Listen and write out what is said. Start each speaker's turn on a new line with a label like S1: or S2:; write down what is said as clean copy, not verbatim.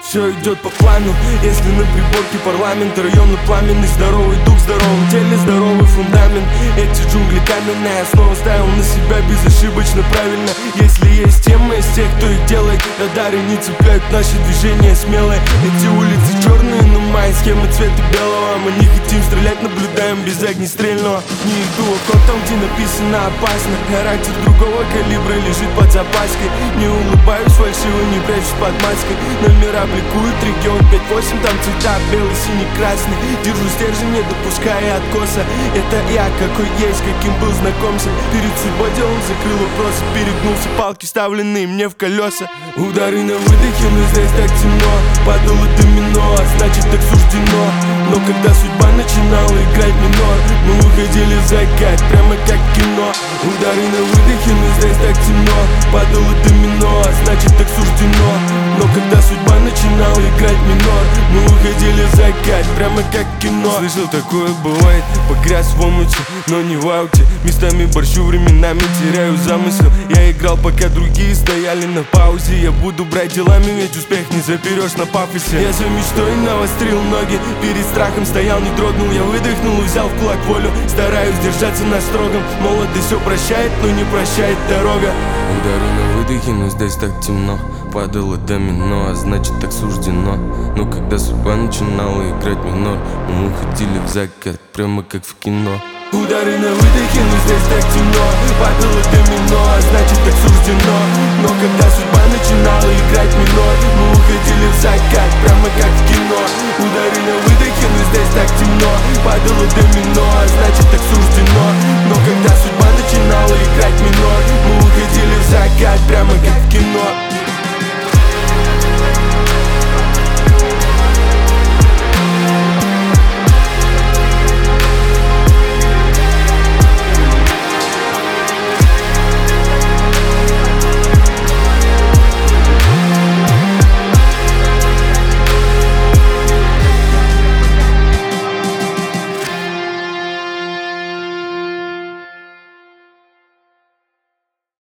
S1: все идет по плану. Если на приборке парламент, район пламенный, здоровый дух, в здоровом теле здоровый фундамент. Эти джунгли каменные, снова ставил на себя безошибочно правильно. Если есть тема из тех, кто их делает, радары не цепляют наши движения смелые. Эти улицы черные, но мои схемы цвета белого. Мы не хотим стрелять, наблюдаем без огнестрельного. Не иду окоп там, где написано опасно. Характер другого калибра лежит под запаской. Не улыбаюсь фальшиво, не прячусь под маской. Номера бликуют, регион 5-8, там цвета белый, синий, красный. Держу стержень, не допуская откоса. Это я, какой есть, каким был знакомься. Перед судьбой делом закрыл вопросы, перегнулся, палки вставленные мне в колеса. Удары на выдохе, но здесь так темно. Падало домино, а значит так суждено. Но когда судьба начинала играть минор, мы уходили в закат, прямо как кино. Удары на выдохе, но здесь так темно. Падало домино, а значит так суждено. Но когда судьба начинала играть минор, мы уходили в закат, прямо как кино. Слышал, такое бывает, погряз в омуте, но не в ауте. Местами борщу, временами теряю замысел. Я играл, пока другие стояли на паузе. Я буду брать делами, ведь успех не заберешь на пафосе. Я за мечтой навострил ноги, перед страхом стоял, не дрогнул. Я выдохнул и взял в кулак волю. Стараюсь держаться на строгом. Молодость все прощает, но не прощает дорога. Удары на выдохе, но здесь так темно. Падало домино, а значит так суждено. Но когда судьба начинала играть минор, мы уходили в закат, прямо как в кино. Удары на выдохе, но здесь так темно. Падало домино, а значит так суждено. Но когда судьба начинала играть минор, мы уходили в закат, прямо как в кино. Удары на выдохе, но здесь так темно. Падало домино, а значит так суждено. Но когда судьба начинала играть минор, мы уходили